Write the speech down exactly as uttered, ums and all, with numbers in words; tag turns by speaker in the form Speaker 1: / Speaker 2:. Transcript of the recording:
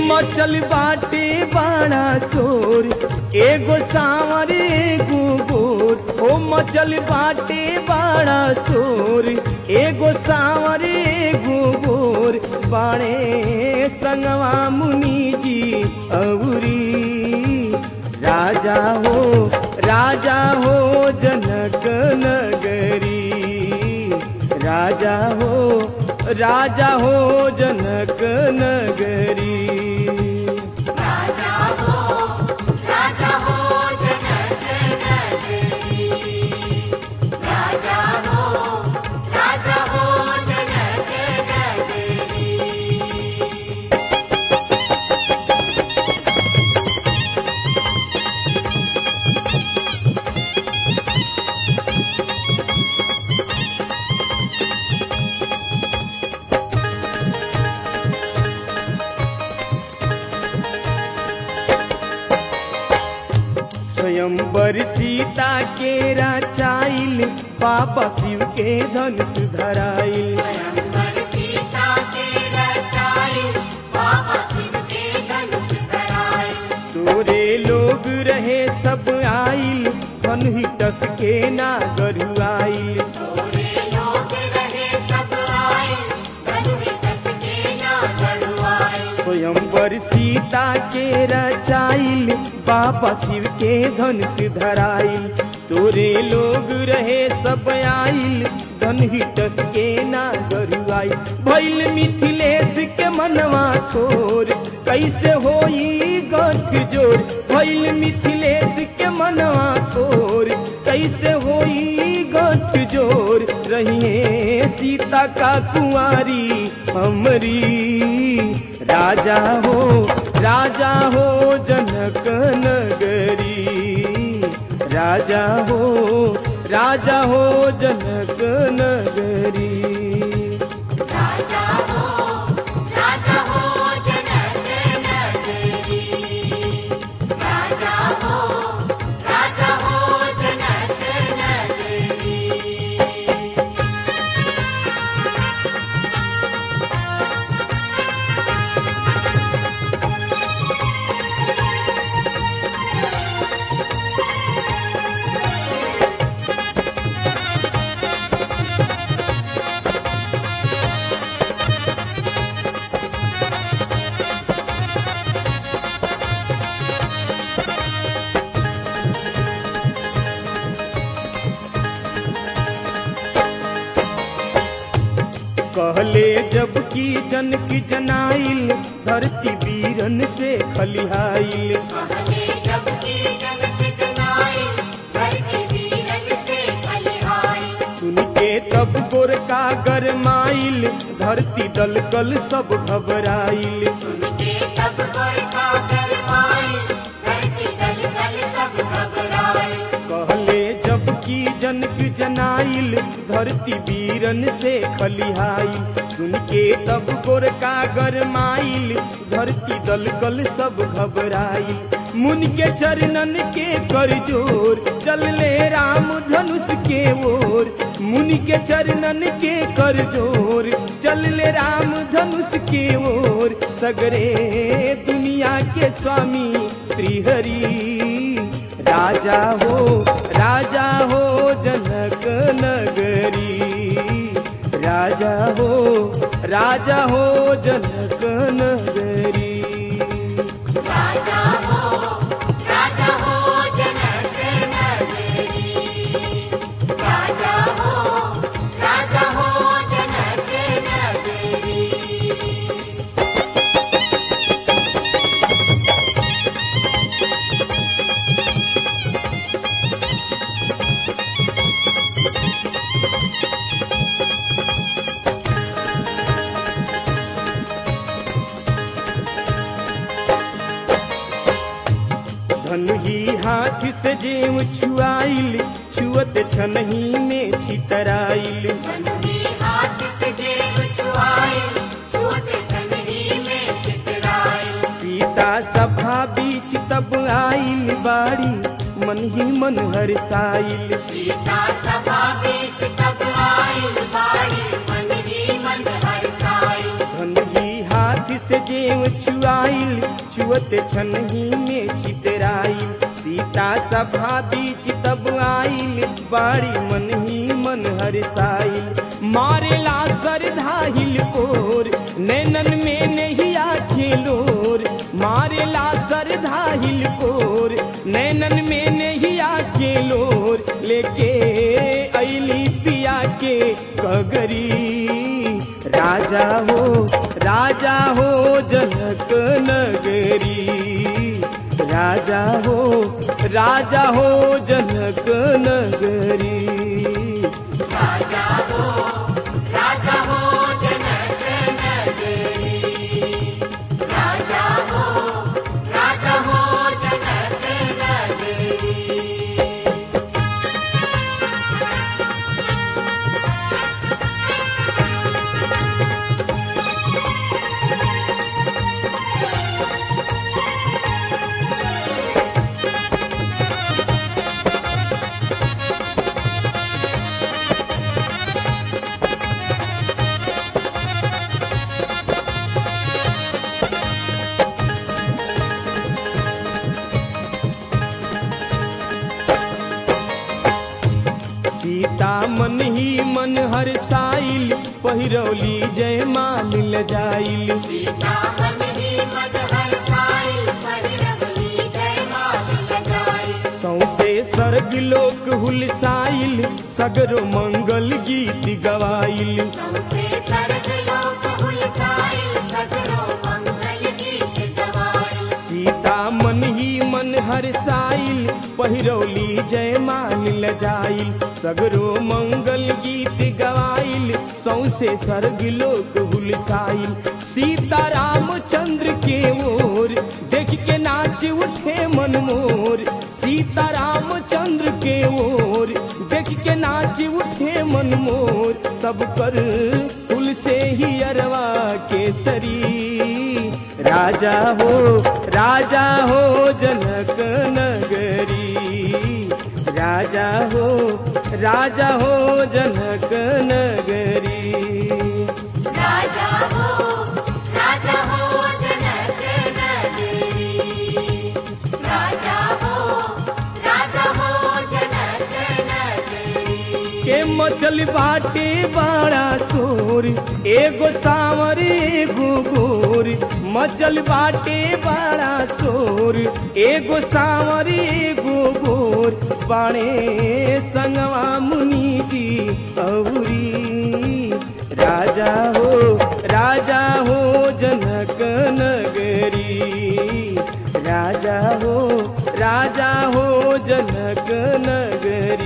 Speaker 1: मचल बाटे बाड़ा शोर एगो सांवर एगो गोर ओ मचल बाटे बाड़ा शोर एगो सांवर एगो गोर बाणे संगवा मुनि जी अउरी राजा हो राजा हो जनक नगरी राजा हो राजा हो जनक नगरी
Speaker 2: राजा हो राजा हो जनक नगरी राजा हो राजा हो जनक नगरी।
Speaker 1: स्वयंवर सीता के रचाइल बाबा शिव के धनुष धराइल
Speaker 2: स्वयंवर सीता के रचाइल बाबा शिव के धनुष धराइल
Speaker 1: तोरे लोग रहे सब आइल धनुष के नागर आइल
Speaker 2: तोरे लोग रहे सब आइल धनुष के नागर आइल
Speaker 1: स्वयंवर सीता के रचाइल बाबा शिव के धनुष धराइल तोरे लोग रहे सब आइल धनुष के नागर आइल भइल मिथिलेश के मनवा छोर कैसे होई गठ जोर भइल मिथिलेश के मनवा छोर कैसे होई गठ जोर रहिए सीता का कुंवारी हमरी राजा हो राजा हो जनक नगरी राजा हो राजा हो जनक नगरी
Speaker 2: राजा हो राजा हो जनक नगरी राजा हो राजा हो जनक नगरी।
Speaker 1: कहले जब की जनक जनाइल धरती वीरन से खलिहाइल
Speaker 2: कहले जब की जनक जनाइल धरती वीरन से खलिहाइल
Speaker 1: सुन के तब गोरका गरमाइल धरती दलकल सब घबराइल
Speaker 2: सुन के तब गोरखा गरमाइल धरती दलदल सब घबराइल
Speaker 1: कहले जब की जनक जनाइल धरती वीरन से खलिहाइल सुन के तब गोरका गरमाइल धरती दलकल सब घबराइल मुनि के चरणन के कर जोर चल ले राम धनुष के ओर मुनि के चरणन के कर जोर चल ले राम धनुष के ओर सगरे दुनिया के स्वामी श्रीहरि राजा हो राजा हो जनक नगरी राजा हो राजा हो जनक नगरी
Speaker 2: राजा हो राजा हो जनक नगरी राजा हो राजा हो जनक नगरी।
Speaker 1: धनुही हाथ से जेव छुआइल छुअत छनही में छितराइल
Speaker 2: धनुही हाथ से जेब छुआइल छूट छनही में छितराइल
Speaker 1: सीता सभा बीच तब आइल बाड़ी मन ही मन हरसाइल
Speaker 2: सीता सभा बीच तब आइल बाड़ी मन ही मन हरसाइल
Speaker 1: धनुही हाथ से जेव छुआइल छुअत छनही में छितराइल सीता सभा बीच तब आइल बाड़ी मन ही मन हरसाइल मारेला सरधा हिलकोर नैनन में नहीं आखेलोर मारेला सरधा हिलकोर नैनन में नहीं आखेलोर लेके अली पिया के कगरी राजा हो राजा हो जनक नगरी राजा हो राजा हो जनक नगरी
Speaker 2: राजा हो राजा हो जनक नगरी राजा हो राजा हो जनक नगरी
Speaker 1: सीता मन ही मन हरसाइल पहिरौली जय माल लजाइल
Speaker 2: सीता मन ही मन हरसाइल परिरवली जय माल लगाई
Speaker 1: सौसे सर्ग लोक हुलसाइल सगरो मंगल गीत गवाइल
Speaker 2: सौसे सर्ग लोक हुलसाइल सगरो मंगल गीत गवाई
Speaker 1: सीता मन ही मन हरसाइल पहिरौली जय माल लजाइल सगरो मंगल गीत गवाइल सौसे सर्ग लोक हुलसाइल सीता रामचंद्र के ओर देख के नाच उठे मन मोर सीता रामचंद्र के ओर देख के नाच उठे मन मोर सब कर कुल से ही अरवा केसरी राजा हो राजा हो जनक नगरी राजा हो राजा हो जनक नगरी
Speaker 2: राजा हो राजा हो जनक नगरी राजा हो राजा हो जनक नगरी
Speaker 1: के मचल बाटे बाड़ा सोर एगो सांवर एगो गोर मचल बाटे बाड़ा सोर एगो सांवर एगो गोर बाणे संगवा मुनि की अवरी राजा हो राजा हो जनक नगरी राजा हो राजा हो जनक नगरी